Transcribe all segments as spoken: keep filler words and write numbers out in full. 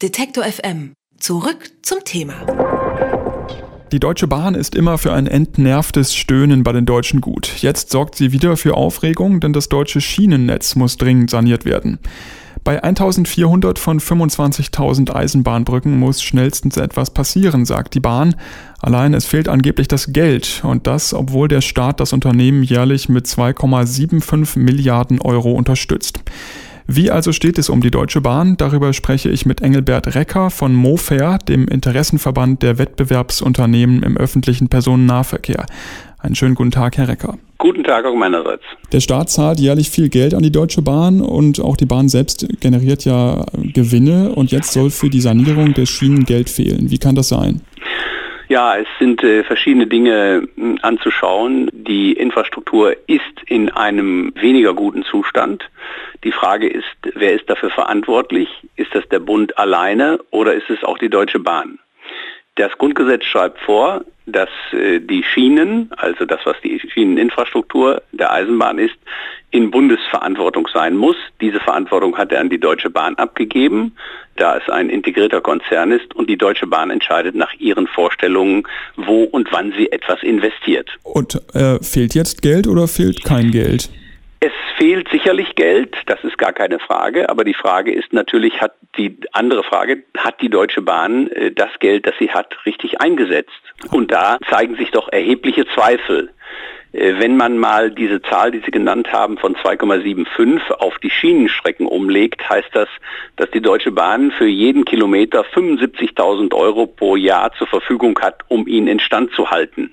Detektor F M. Zurück zum Thema. Die Deutsche Bahn ist immer für ein entnervtes Stöhnen bei den Deutschen gut. Jetzt sorgt sie wieder für Aufregung, denn das deutsche Schienennetz muss dringend saniert werden. Bei eintausendvierhundert von fünfundzwanzigtausend Eisenbahnbrücken muss schnellstens etwas passieren, sagt die Bahn. Allein es fehlt angeblich das Geld und das, obwohl der Staat das Unternehmen jährlich mit zwei Komma fünfundsiebzig Milliarden Euro unterstützt. Wie also steht es um die Deutsche Bahn? Darüber spreche ich mit Engelbert Recker von MoFair, dem Interessenverband der Wettbewerbsunternehmen im öffentlichen Personennahverkehr. Einen schönen guten Tag, Herr Recker. Guten Tag auch meinerseits. Der Staat zahlt jährlich viel Geld an die Deutsche Bahn und auch die Bahn selbst generiert ja Gewinne und jetzt soll für die Sanierung der Schienen Geld fehlen. Wie kann das sein? Ja, es sind äh, verschiedene Dinge äh, anzuschauen. Die Infrastruktur ist in einem weniger guten Zustand. Die Frage ist, wer ist dafür verantwortlich? Ist das der Bund alleine oder ist es auch die Deutsche Bahn? Das Grundgesetz schreibt vor, dass äh, die Schienen, also das, was die Schieneninfrastruktur der Eisenbahn ist, in Bundesverantwortung sein muss. Diese Verantwortung hat er an die Deutsche Bahn abgegeben, da es ein integrierter Konzern ist und die Deutsche Bahn entscheidet nach ihren Vorstellungen, wo und wann sie etwas investiert. Und äh, fehlt jetzt Geld oder fehlt kein Geld? Es fehlt sicherlich Geld, das ist gar keine Frage, aber die Frage ist natürlich, hat die andere Frage, hat die Deutsche Bahn äh, das Geld, das sie hat, richtig eingesetzt? Und da zeigen sich doch erhebliche Zweifel. Äh, wenn man mal diese Zahl, die Sie genannt haben, von zwei Komma fünfundsiebzig auf die Schienenstrecken umlegt, heißt das, dass die Deutsche Bahn für jeden Kilometer fünfundsiebzigtausend Euro pro Jahr zur Verfügung hat, um ihn instand zu halten.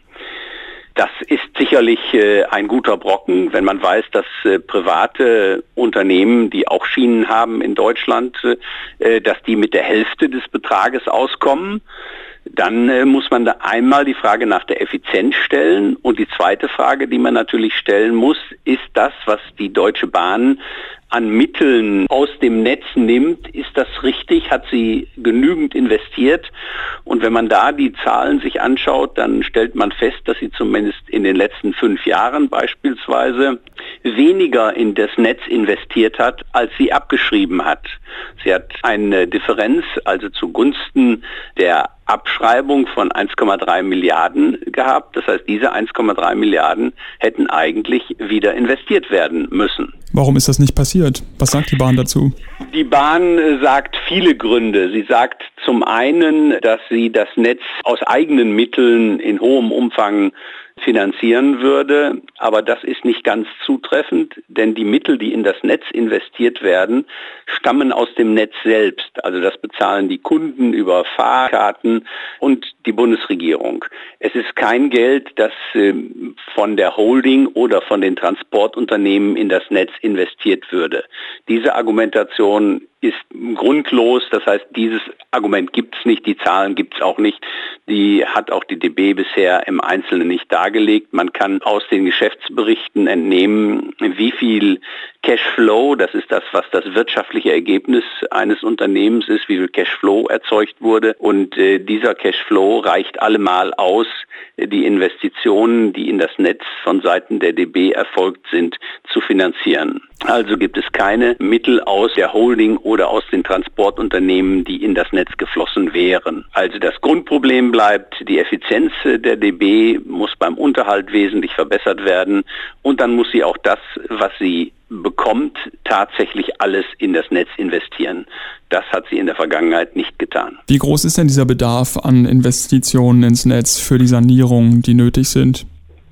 Das ist sicherlich äh, ein guter Brocken, wenn man weiß, dass äh, private Unternehmen, die auch Schienen haben in Deutschland, äh, dass die mit der Hälfte des Betrages auskommen. Dann äh, muss man da einmal die Frage nach der Effizienz stellen. Und die zweite Frage, die man natürlich stellen muss, ist das, was die Deutsche Bahn an Mitteln aus dem Netz nimmt, ist das richtig? Hat sie genügend investiert? Und wenn man da die Zahlen sich anschaut, dann stellt man fest, dass sie zumindest in den letzten fünf Jahren beispielsweise weniger in das Netz investiert hat, als sie abgeschrieben hat. Sie hat eine Differenz, also zugunsten der Abschreibung von eins Komma drei Milliarden gehabt. Das heißt, diese eins Komma drei Milliarden hätten eigentlich wieder investiert werden müssen. Warum ist das nicht passiert? Was sagt die Bahn dazu? Die Bahn sagt viele Gründe. Sie sagt zum einen, dass sie das Netz aus eigenen Mitteln in hohem Umfang finanzieren würde, aber das ist nicht ganz zutreffend, denn die Mittel, die in das Netz investiert werden, stammen aus dem Netz selbst. Also das bezahlen die Kunden über Fahrkarten und die Bundesregierung. Es ist kein Geld, das äh, von der Holding oder von den Transportunternehmen in das Netz investiert würde. Diese Argumentation ist grundlos, das heißt, dieses Argument gibt es nicht, die Zahlen gibt es auch nicht, die hat auch die D B bisher im Einzelnen nicht dargelegt. Man kann aus den Geschäftsberichten entnehmen, wie viel Cashflow, das ist das, was das wirtschaftliche Ergebnis eines Unternehmens ist, wie viel Cashflow erzeugt wurde und äh, dieser Cashflow reicht allemal aus, die Investitionen, die in das Netz von Seiten der D B erfolgt sind, zu finanzieren. Also gibt es keine Mittel aus der Holding oder aus den Transportunternehmen, die in das Netz geflossen wären. Also das Grundproblem bleibt, die Effizienz der D B muss beim Unterhalt wesentlich verbessert werden und dann muss sie auch das, was sie bekommt, tatsächlich alles in das Netz investieren. Das hat sie in der Vergangenheit nicht getan. Wie groß ist denn dieser Bedarf an Investitionen ins Netz für die Sanierungen, die nötig sind?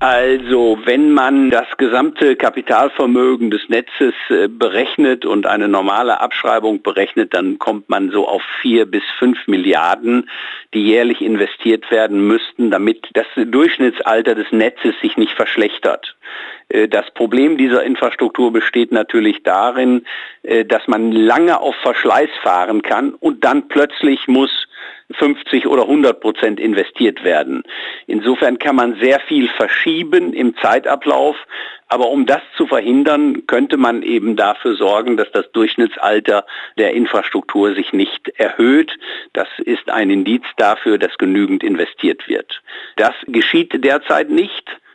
Also wenn man das gesamte Kapitalvermögen des Netzes äh, berechnet und eine normale Abschreibung berechnet, dann kommt man so auf vier bis fünf Milliarden, die jährlich investiert werden müssten, damit das Durchschnittsalter des Netzes sich nicht verschlechtert. Äh, das Problem dieser Infrastruktur besteht natürlich darin, äh, dass man lange auf Verschleiß fahren kann und dann plötzlich muss fünfzig oder hundert Prozent investiert werden. Insofern kann man sehr viel verschieben im Zeitablauf, aber um das zu verhindern, könnte man eben dafür sorgen, dass das Durchschnittsalter der Infrastruktur sich nicht erhöht. Das ist ein Indiz dafür, dass genügend investiert wird. Das geschieht derzeit nicht.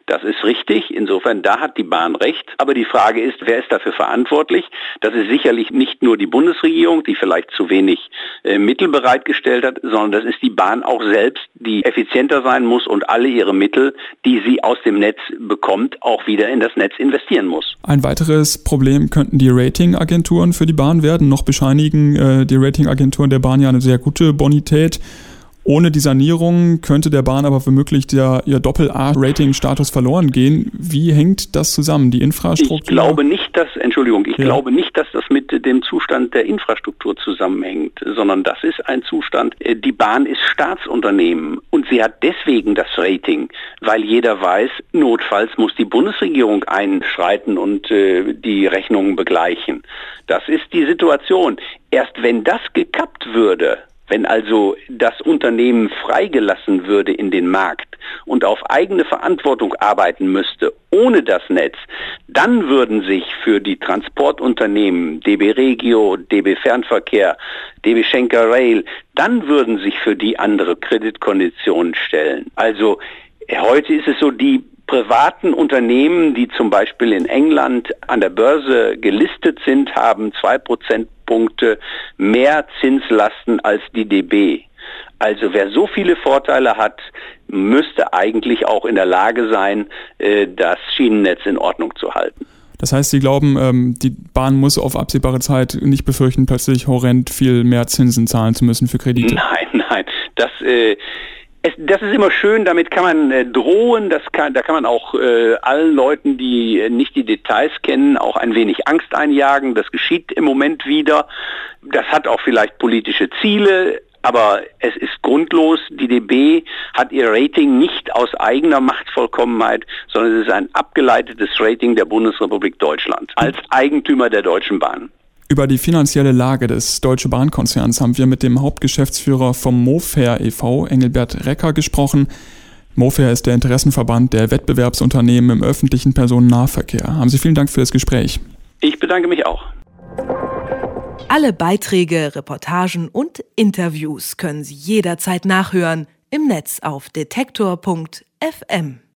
Das ist richtig. Insofern, da hat die Bahn recht. Aber die Frage ist, wer ist dafür verantwortlich? Das ist sicherlich nicht nur die Bundesregierung, die vielleicht zu wenig äh, Mittel bereitgestellt hat, sondern das ist die Bahn auch selbst, die effizienter sein muss und alle ihre Mittel, die sie aus dem Netz bekommt, auch wieder in das Netz investieren muss. Ein weiteres Problem könnten die Ratingagenturen für die Bahn werden. Noch bescheinigen äh, die Ratingagenturen der Bahn ja eine sehr gute Bonität. Ohne die Sanierung könnte der Bahn aber womöglich der, ihr Doppel-A-Rating-Status verloren gehen. Wie hängt das zusammen, die Infrastruktur? Ich glaube nicht, dass, Entschuldigung, ich ja. glaube nicht, dass das mit dem Zustand der Infrastruktur zusammenhängt, sondern das ist ein Zustand, die Bahn ist Staatsunternehmen und sie hat deswegen das Rating, weil jeder weiß, notfalls muss die Bundesregierung einschreiten und äh, die Rechnungen begleichen. Das ist die Situation. Erst wenn das gekappt würde, wenn also das Unternehmen freigelassen würde in den Markt und auf eigene Verantwortung arbeiten müsste, ohne das Netz, dann würden sich für die Transportunternehmen D B Regio, D B Fernverkehr, D B Schenker Rail, dann würden sich für die andere Kreditkonditionen stellen. Also heute ist es so, die privaten Unternehmen, die zum Beispiel in England an der Börse gelistet sind, haben zwei Prozentpunkte mehr Zinslasten als die D B. Also wer so viele Vorteile hat, müsste eigentlich auch in der Lage sein, das Schienennetz in Ordnung zu halten. Das heißt, Sie glauben, die Bahn muss auf absehbare Zeit nicht befürchten, plötzlich horrend viel mehr Zinsen zahlen zu müssen für Kredite? Nein, nein. Das äh, Es, das ist immer schön, damit kann man äh, drohen, das kann, da kann man auch äh, allen Leuten, die äh, nicht die Details kennen, auch ein wenig Angst einjagen. Das geschieht im Moment wieder. Das hat auch vielleicht politische Ziele, aber es ist grundlos. Die D B hat ihr Rating nicht aus eigener Machtvollkommenheit, sondern es ist ein abgeleitetes Rating der Bundesrepublik Deutschland als Eigentümer der Deutschen Bahn. Über die finanzielle Lage des Deutsche Bahn-Konzerns haben wir mit dem Hauptgeschäftsführer vom MoFair e V, Engelbert Recker, gesprochen. MoFair ist der Interessenverband der Wettbewerbsunternehmen im öffentlichen Personennahverkehr. Haben Sie vielen Dank für das Gespräch. Ich bedanke mich auch. Alle Beiträge, Reportagen und Interviews können Sie jederzeit nachhören im Netz auf detektor punkt f m.